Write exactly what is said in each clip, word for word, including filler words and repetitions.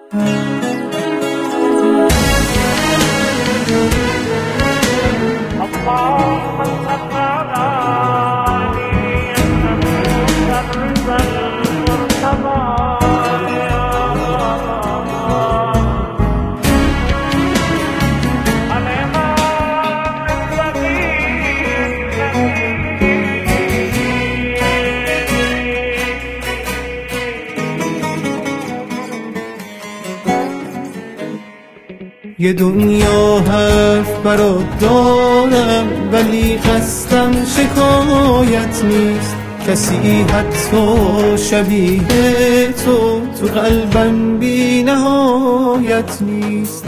یه دنیا حرف برات دارم ولی قصدم شکایت نیست، کسی حتی شبیه تو تو قلبم بی نهایت نیست.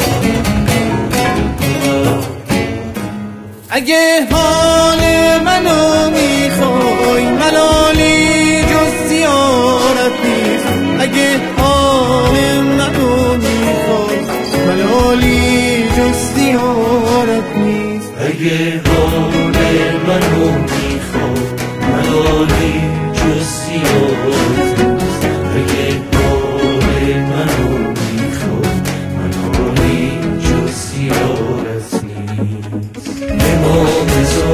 اگه حال منو میخوای ملالی جز زیارت نیست، اگه حال منو میخوای ملالی جز زیارت نیست، اگه حال منو میخوای ملالی جز زیارت نیست، اگه حال منو میخوای ملالی جز زیارت نیست. امام رضا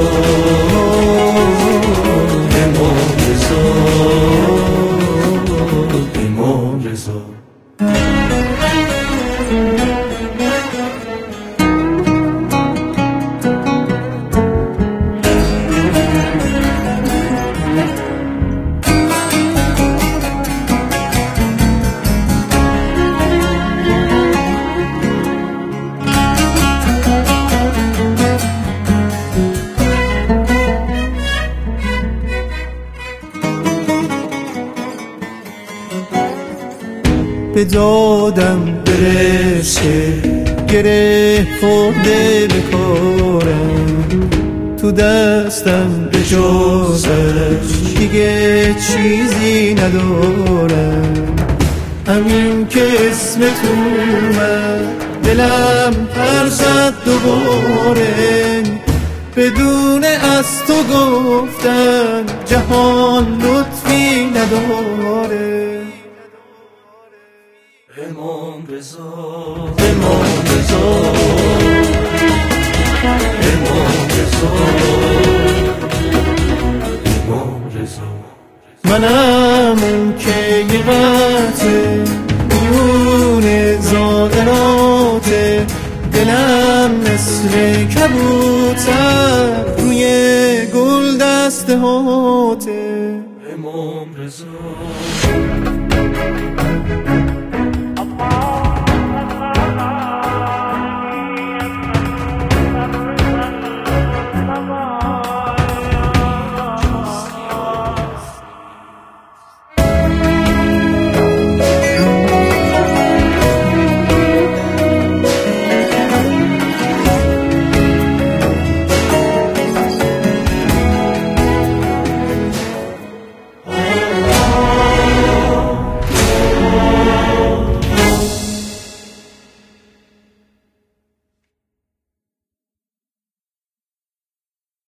امام رضا امام رضا به دادم برسه گره خورده به کارم، تو دستم به جازش دیگه چیزی ندارم. همین که اسم تو اومد دلم پر زد دوباره، بدون از تو گفتن جهان لطفی نداره. امام رضا امام رضا امام رضا امام رضا منم اون که یه قطعه میون زائراته، دلم مثل کبوتر روی گل دسته ها